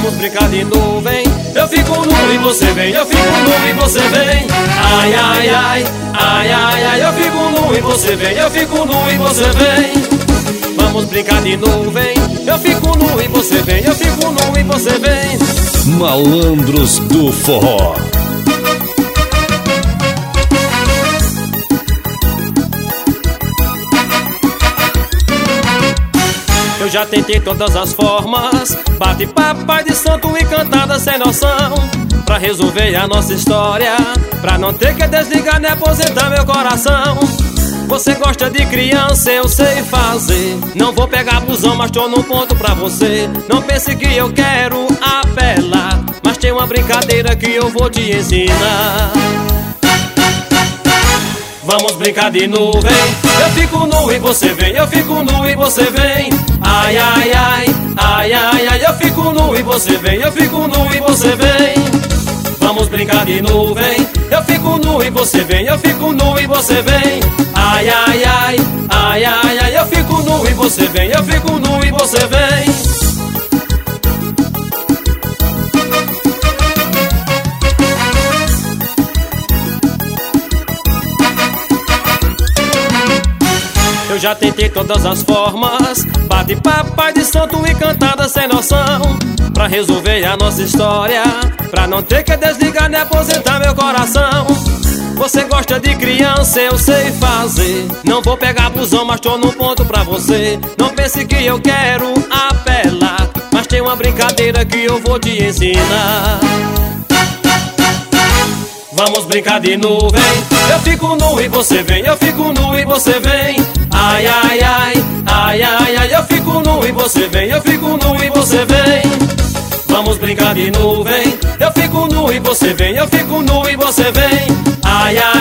Vamos brincar de nuvem. Eu fico nu e você vem, eu fico nu e você vem. Ai, ai, ai, ai, ai, ai. Eu fico nu e você vem, eu fico nu e você vem. Vamos brincar de nuvem. Eu fico nu e você vem, eu fico nu e você vem. Malandros do Forró. Eu já tentei todas as formas, bate papai de santo e cantada sem noção, pra resolver a nossa história, pra não ter que desligar nem aposentar meu coração. Você gosta de criança, eu sei fazer. Não vou pegar busão, mas tô num ponto pra você. Não pense que eu quero apelar, mas tem uma brincadeira que eu vou te ensinar. Vamos brincar de nuvem. Eu fico nu e você vem, eu fico nu e você vem. Ai, ai, ai, ai, ai, ai. Eu fico nu e você vem, eu fico nu e você vem. Vamos brincar de nuvem. Eu fico nu e você vem, eu fico nu e você vem. Ai, ai, ai, ai, ai, ai. Eu fico nu e você vem, eu fico nu e você vem. Eu já tentei todas as formas, bate papai de santo e cantada sem noção, pra resolver a nossa história, pra não ter que desligar nem aposentar meu coração. Você gosta de criança, eu sei fazer. Não vou pegar busão, mas tô num ponto pra você. Não pense que eu quero apelar, mas tem uma brincadeira que eu vou te ensinar. Vamos brincar de nuvem. Eu fico nu e você vem, eu fico nu e você vem. Ai, ai, ai, ai, ai, ai. Eu fico nu e você vem, eu fico nu e você vem. Vamos brincar de nuvem. Eu fico nu e você vem, eu fico nu e você vem. Ai, ai.